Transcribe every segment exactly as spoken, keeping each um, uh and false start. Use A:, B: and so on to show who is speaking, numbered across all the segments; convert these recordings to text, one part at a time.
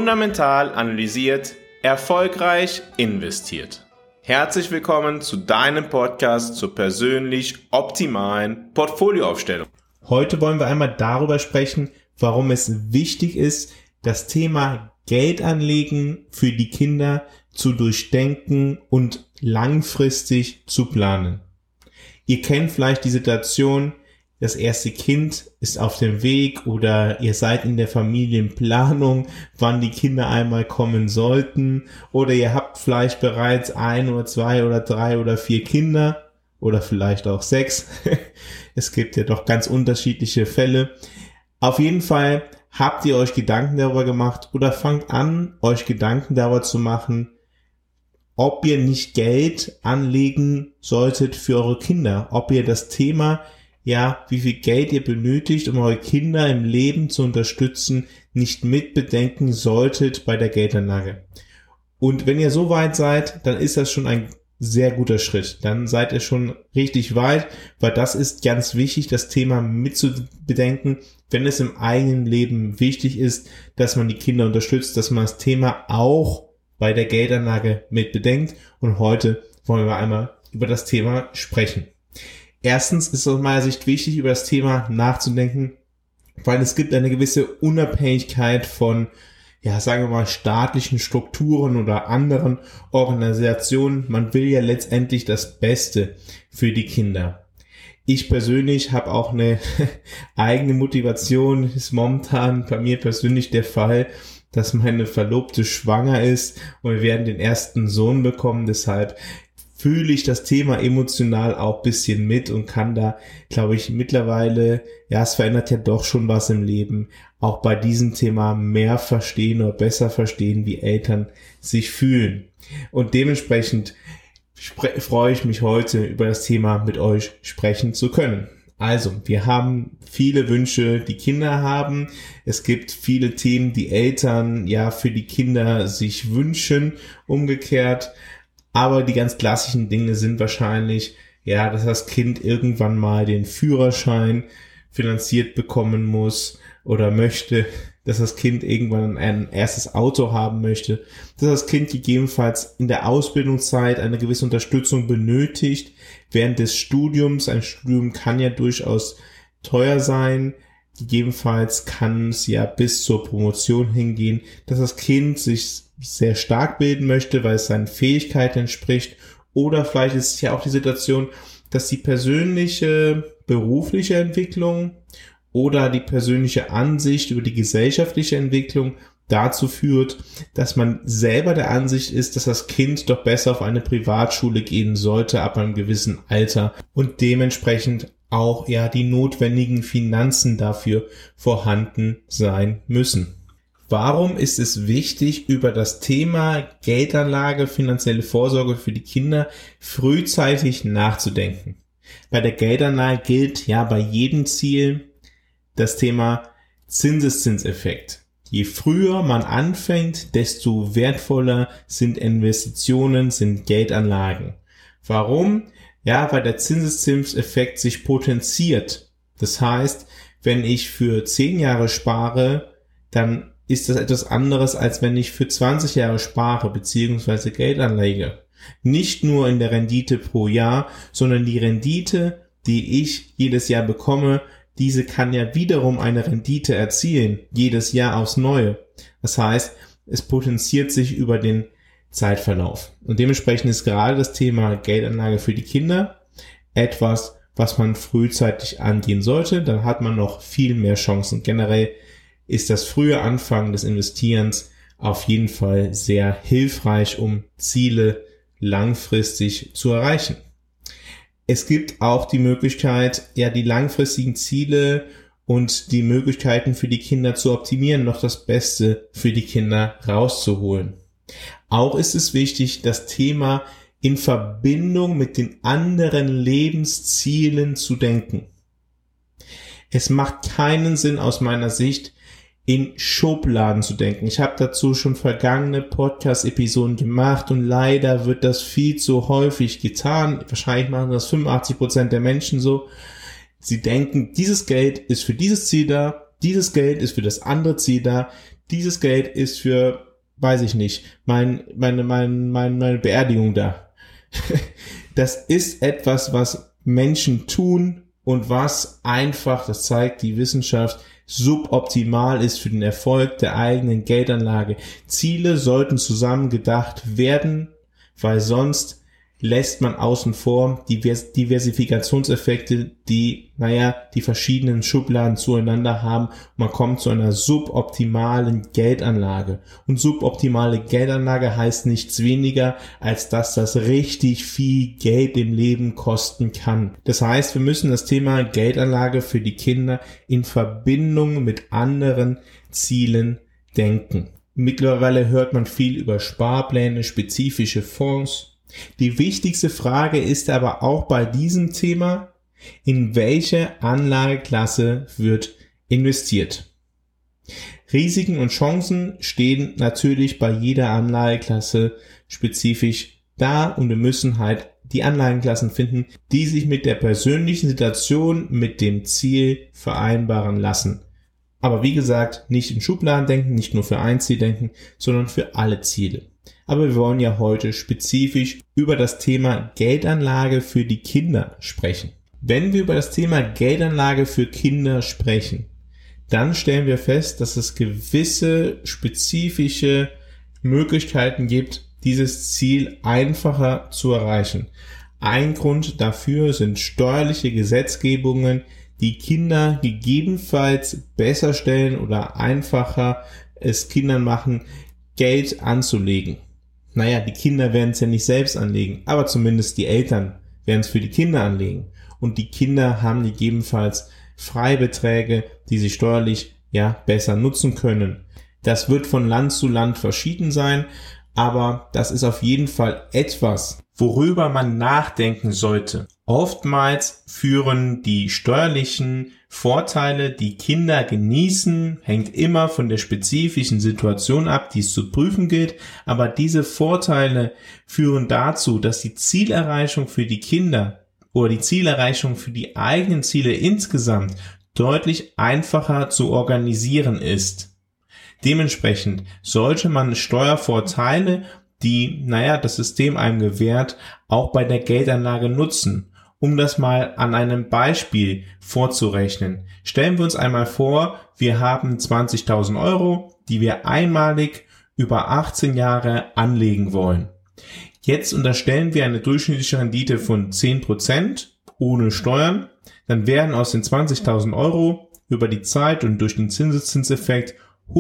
A: fundamental analysiert, erfolgreich investiert. Herzlich willkommen zu deinem Podcast zur persönlich optimalen Portfolioaufstellung.
B: Heute wollen wir einmal darüber sprechen, warum es wichtig ist, das Thema Geldanlegen für die Kinder zu durchdenken und langfristig zu planen. Ihr kennt vielleicht die Situation, das erste Kind ist auf dem Weg oder ihr seid in der Familienplanung, wann die Kinder einmal kommen sollten, oder ihr habt vielleicht bereits ein oder zwei oder drei oder vier Kinder oder vielleicht auch sechs. Es gibt ja doch ganz unterschiedliche Fälle. Auf jeden Fall habt ihr euch Gedanken darüber gemacht oder fangt an, euch Gedanken darüber zu machen, ob ihr nicht Geld anlegen solltet für eure Kinder, ob ihr das Thema, ja, wie viel Geld ihr benötigt, um eure Kinder im Leben zu unterstützen, nicht mitbedenken solltet bei der Geldanlage. Und wenn ihr so weit seid, dann ist das schon ein sehr guter Schritt. Dann seid ihr schon richtig weit, weil das ist ganz wichtig, das Thema mitzubedenken, wenn es im eigenen Leben wichtig ist, dass man die Kinder unterstützt, dass man das Thema auch bei der Geldanlage mitbedenkt. Und heute wollen wir einmal über das Thema sprechen. Erstens ist es aus meiner Sicht wichtig, über das Thema nachzudenken, weil es gibt eine gewisse Unabhängigkeit von, ja, sagen wir mal, staatlichen Strukturen oder anderen Organisationen. Man will ja letztendlich das Beste für die Kinder. Ich persönlich habe auch eine eigene Motivation, ist momentan bei mir persönlich der Fall, dass meine Verlobte schwanger ist und wir werden den ersten Sohn bekommen, deshalb fühle ich das Thema emotional auch ein bisschen mit und kann da, glaube ich, mittlerweile, ja, es verändert ja doch schon was im Leben, auch bei diesem Thema mehr verstehen oder besser verstehen, wie Eltern sich fühlen. Und dementsprechend spre- freue ich mich heute, über das Thema mit euch sprechen zu können. Also, wir haben viele Wünsche, die Kinder haben. Es gibt viele Themen, die Eltern ja für die Kinder sich wünschen, umgekehrt. Aber die ganz klassischen Dinge sind wahrscheinlich, ja, dass das Kind irgendwann mal den Führerschein finanziert bekommen muss oder möchte, dass das Kind irgendwann ein erstes Auto haben möchte, dass das Kind gegebenenfalls in der Ausbildungszeit eine gewisse Unterstützung benötigt während des Studiums. Ein Studium kann ja durchaus teuer sein. Gegebenenfalls kann es ja bis zur Promotion hingehen, dass das Kind sich sehr stark bilden möchte, weil es seinen Fähigkeiten entspricht. Oder vielleicht ist es ja auch die Situation, dass die persönliche berufliche Entwicklung oder die persönliche Ansicht über die gesellschaftliche Entwicklung dazu führt, dass man selber der Ansicht ist, dass das Kind doch besser auf eine Privatschule gehen sollte ab einem gewissen Alter und dementsprechend auch ja die notwendigen Finanzen dafür vorhanden sein müssen. Warum ist es wichtig, über das Thema Geldanlage, finanzielle Vorsorge für die Kinder frühzeitig nachzudenken? Bei der Geldanlage gilt ja bei jedem Ziel das Thema Zinseszinseffekt. Je früher man anfängt, desto wertvoller sind Investitionen, sind Geldanlagen. Warum? Ja, weil der Zinseszinseffekt sich potenziert. Das heißt, wenn ich für zehn Jahre spare, dann ist das etwas anderes, als wenn ich für zwanzig Jahre spare bzw. Geld anlege. Nicht nur in der Rendite pro Jahr, sondern die Rendite, die ich jedes Jahr bekomme, diese kann ja wiederum eine Rendite erzielen, jedes Jahr aufs Neue. Das heißt, es potenziert sich über den Zeitverlauf. Und dementsprechend ist gerade das Thema Geldanlage für die Kinder etwas, was man frühzeitig angehen sollte. Dann hat man noch viel mehr Chancen. Generell ist das frühe Anfangen des Investierens auf jeden Fall sehr hilfreich, um Ziele langfristig zu erreichen. Es gibt auch die Möglichkeit, ja, die langfristigen Ziele und die Möglichkeiten für die Kinder zu optimieren, noch das Beste für die Kinder rauszuholen. Auch ist es wichtig, das Thema in Verbindung mit den anderen Lebenszielen zu denken. Es macht keinen Sinn aus meiner Sicht, in Schubladen zu denken. Ich habe dazu schon vergangene Podcast-Episoden gemacht und leider wird das viel zu häufig getan. Wahrscheinlich machen das fünfundachtzig Prozent der Menschen so. Sie denken, dieses Geld ist für dieses Ziel da, dieses Geld ist für das andere Ziel da, dieses Geld ist für, weiß ich nicht, mein, meine, meine, meine, meine Beerdigung da. Das ist etwas, was Menschen tun und was einfach, das zeigt die Wissenschaft, suboptimal ist für den Erfolg der eigenen Geldanlage. Ziele sollten zusammen gedacht werden, weil sonst lässt man außen vor die Diversifikationseffekte, die, naja, die verschiedenen Schubladen zueinander haben. Man kommt zu einer suboptimalen Geldanlage. Und suboptimale Geldanlage heißt nichts weniger, als dass das richtig viel Geld im Leben kosten kann. Das heißt, wir müssen das Thema Geldanlage für die Kinder in Verbindung mit anderen Zielen denken. Mittlerweile hört man viel über Sparpläne, spezifische Fonds. Die wichtigste Frage ist aber auch bei diesem Thema, in welche Anlageklasse wird investiert? Risiken und Chancen stehen natürlich bei jeder Anlageklasse spezifisch da und wir müssen halt die Anlageklassen finden, die sich mit der persönlichen Situation, mit dem Ziel vereinbaren lassen. Aber wie gesagt, nicht in Schubladen denken, nicht nur für ein Ziel denken, sondern für alle Ziele. Aber wir wollen ja heute spezifisch über das Thema Geldanlage für die Kinder sprechen. Wenn wir über das Thema Geldanlage für Kinder sprechen, dann stellen wir fest, dass es gewisse spezifische Möglichkeiten gibt, dieses Ziel einfacher zu erreichen. Ein Grund dafür sind steuerliche Gesetzgebungen, die Kinder gegebenenfalls besser stellen oder einfacher es Kindern machen, Geld anzulegen. Naja, die Kinder werden es ja nicht selbst anlegen, aber zumindest die Eltern werden es für die Kinder anlegen. Und die Kinder haben gegebenenfalls Freibeträge, die sie steuerlich ja besser nutzen können. Das wird von Land zu Land verschieden sein, aber das ist auf jeden Fall etwas, worüber man nachdenken sollte. Oftmals führen die steuerlichen Vorteile, die Kinder genießen, hängt immer von der spezifischen Situation ab, die es zu prüfen gilt, aber diese Vorteile führen dazu, dass die Zielerreichung für die Kinder oder die Zielerreichung für die eigenen Ziele insgesamt deutlich einfacher zu organisieren ist. Dementsprechend sollte man Steuervorteile, die, naja, das System einem gewährt, auch bei der Geldanlage nutzen. Um das mal an einem Beispiel vorzurechnen. Stellen wir uns einmal vor, wir haben zwanzigtausend Euro, die wir einmalig über achtzehn Jahre anlegen wollen. Jetzt unterstellen wir eine durchschnittliche Rendite von zehn Prozent ohne Steuern. Dann werden aus den zwanzigtausend Euro über die Zeit und durch den Zinseszinseffekt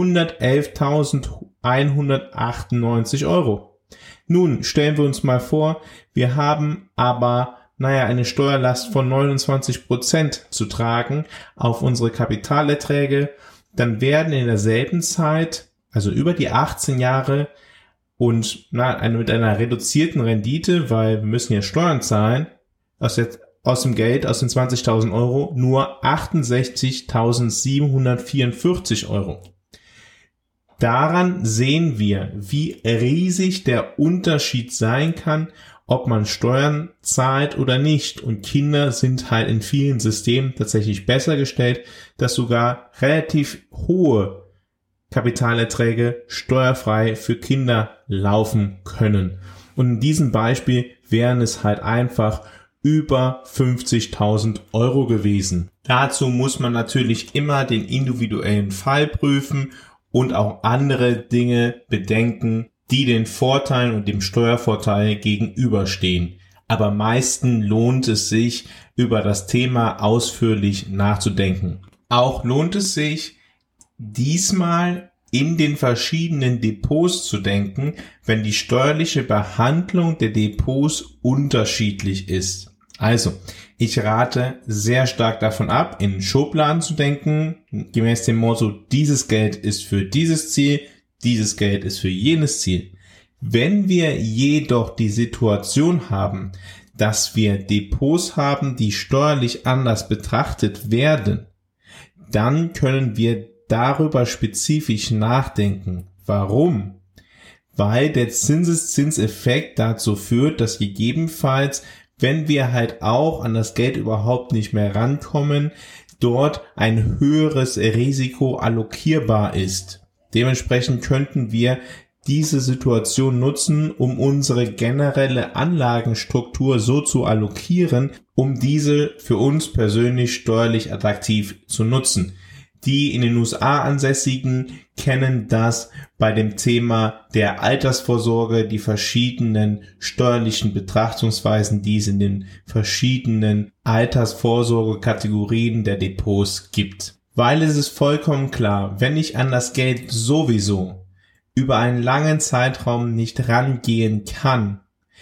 B: hundertelftausendeinhundertachtundneunzig Euro. Nun stellen wir uns mal vor, wir haben aber naja, eine Steuerlast von neunundzwanzig Prozent zu tragen auf unsere Kapitalerträge, dann werden in derselben Zeit, also über die achtzehn Jahre und na, eine, mit einer reduzierten Rendite, weil wir müssen ja Steuern zahlen, aus, der, aus dem Geld, aus den zwanzigtausend Euro, nur achtundsechzigtausendsiebenhundertvierundvierzig Euro. Daran sehen wir, wie riesig der Unterschied sein kann, ob man Steuern zahlt oder nicht. Und Kinder sind halt in vielen Systemen tatsächlich besser gestellt, dass sogar relativ hohe Kapitalerträge steuerfrei für Kinder laufen können. Und in diesem Beispiel wären es halt einfach über fünfzigtausend Euro gewesen. Dazu muss man natürlich immer den individuellen Fall prüfen und auch andere Dinge bedenken, die den Vorteilen und dem Steuervorteil gegenüberstehen. Aber meistens lohnt es sich, über das Thema ausführlich nachzudenken. Auch lohnt es sich, diesmal in den verschiedenen Depots zu denken, wenn die steuerliche Behandlung der Depots unterschiedlich ist. Also, ich rate sehr stark davon ab, in Schubladen zu denken, gemäß dem Motto, dieses Geld ist für dieses Ziel, dieses Geld ist für jenes Ziel. Wenn wir jedoch die Situation haben, dass wir Depots haben, die steuerlich anders betrachtet werden, dann können wir darüber spezifisch nachdenken. Warum? Weil der Zinseszinseffekt dazu führt, dass gegebenenfalls, wenn wir halt auch an das Geld überhaupt nicht mehr rankommen, dort ein höheres Risiko allokierbar ist. Dementsprechend könnten wir diese Situation nutzen, um unsere generelle Anlagenstruktur so zu allokieren, um diese für uns persönlich steuerlich attraktiv zu nutzen. Die in den U S A Ansässigen kennen das bei dem Thema der Altersvorsorge, die verschiedenen steuerlichen Betrachtungsweisen, die es in den verschiedenen Altersvorsorgekategorien der Depots gibt. Weil es ist vollkommen klar, wenn ich an das Geld sowieso über einen langen Zeitraum nicht rangehen kann,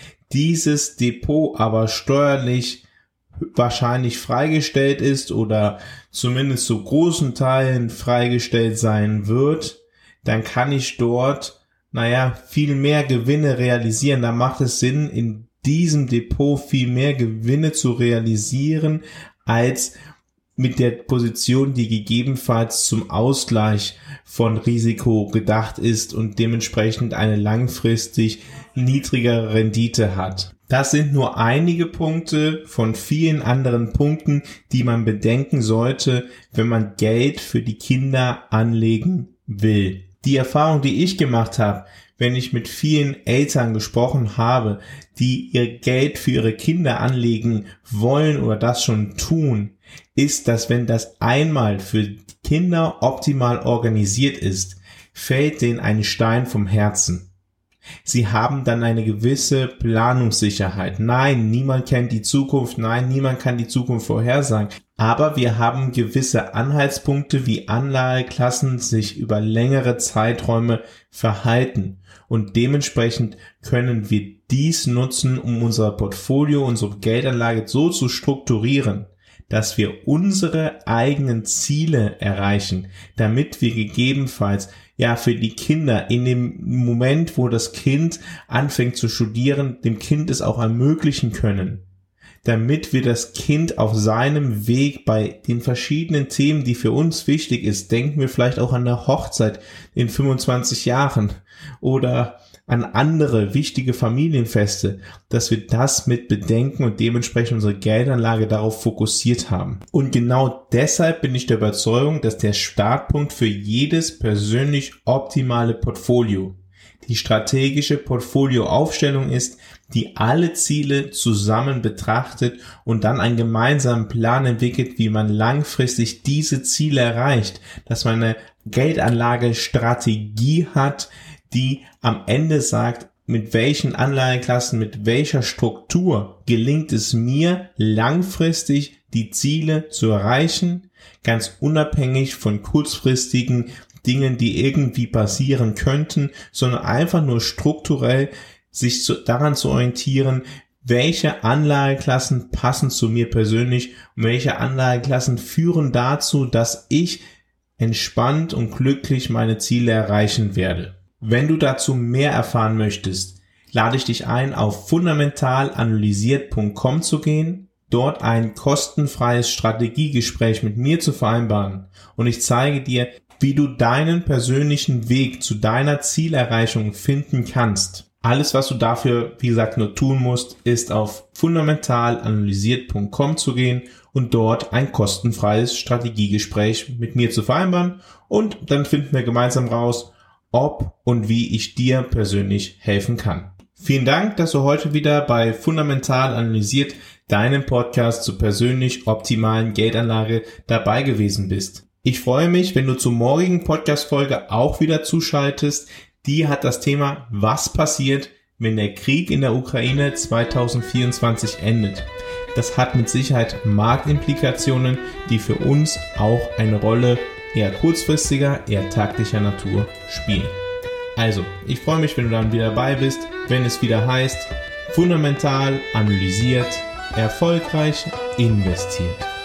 B: dieses Depot aber steuerlich wahrscheinlich freigestellt ist oder zumindest zu großen Teilen freigestellt sein wird, dann kann ich dort, naja, viel mehr Gewinne realisieren. Da macht es Sinn, in diesem Depot viel mehr Gewinne zu realisieren, als mit der Position, die gegebenenfalls zum Ausgleich von Risiko gedacht ist und dementsprechend eine langfristig niedrigere Rendite hat. Das sind nur einige Punkte von vielen anderen Punkten, die man bedenken sollte, wenn man Geld für die Kinder anlegen will. Die Erfahrung, die ich gemacht habe, wenn ich mit vielen Eltern gesprochen habe, die ihr Geld für ihre Kinder anlegen wollen oder das schon tun, ist, dass wenn das einmal für die Kinder optimal organisiert ist, fällt denen ein Stein vom Herzen. Sie haben dann eine gewisse Planungssicherheit. Nein, niemand kennt die Zukunft. Nein, niemand kann die Zukunft vorhersagen. Aber wir haben gewisse Anhaltspunkte, wie Anlageklassen sich über längere Zeiträume verhalten. Und dementsprechend können wir dies nutzen, um unser Portfolio, unsere Geldanlage so zu strukturieren, dass wir unsere eigenen Ziele erreichen, damit wir gegebenenfalls ja für die Kinder in dem Moment, wo das Kind anfängt zu studieren, dem Kind es auch ermöglichen können, damit wir das Kind auf seinem Weg bei den verschiedenen Themen, die für uns wichtig ist, denken wir vielleicht auch an der Hochzeit in fünfundzwanzig Jahren oder an andere wichtige Familienfeste, dass wir das mit bedenken und dementsprechend unsere Geldanlage darauf fokussiert haben. Und genau deshalb bin ich der Überzeugung, dass der Startpunkt für jedes persönlich optimale Portfolio die strategische Portfolioaufstellung ist, die alle Ziele zusammen betrachtet und dann einen gemeinsamen Plan entwickelt, wie man langfristig diese Ziele erreicht, dass man eine Geldanlagestrategie hat, die am Ende sagt, mit welchen Anlageklassen, mit welcher Struktur gelingt es mir, langfristig die Ziele zu erreichen, ganz unabhängig von kurzfristigen Dingen, die irgendwie passieren könnten, sondern einfach nur strukturell sich zu, daran zu orientieren, welche Anlageklassen passen zu mir persönlich und welche Anlageklassen führen dazu, dass ich entspannt und glücklich meine Ziele erreichen werde. Wenn du dazu mehr erfahren möchtest, lade ich dich ein, auf fundamental analysiert punkt com zu gehen, dort ein kostenfreies Strategiegespräch mit mir zu vereinbaren und ich zeige dir, wie du deinen persönlichen Weg zu deiner Zielerreichung finden kannst. Alles, was du dafür, wie gesagt, nur tun musst, ist auf fundamental analysiert punkt com zu gehen und dort ein kostenfreies Strategiegespräch mit mir zu vereinbaren und dann finden wir gemeinsam raus, ob und wie ich dir persönlich helfen kann. Vielen Dank, dass du heute wieder bei Fundamental Analysiert, deinem Podcast zur persönlich optimalen Geldanlage dabei gewesen bist. Ich freue mich, wenn du zur morgigen Podcast-Folge auch wieder zuschaltest. Die hat das Thema, was passiert, wenn der Krieg in der Ukraine zwanzig vierundzwanzig endet. Das hat mit Sicherheit Marktimplikationen, die für uns auch eine Rolle eher kurzfristiger, eher taktischer Natur spielen. Also, ich freue mich, wenn du dann wieder dabei bist, wenn es wieder heißt, fundamental analysiert, erfolgreich investiert.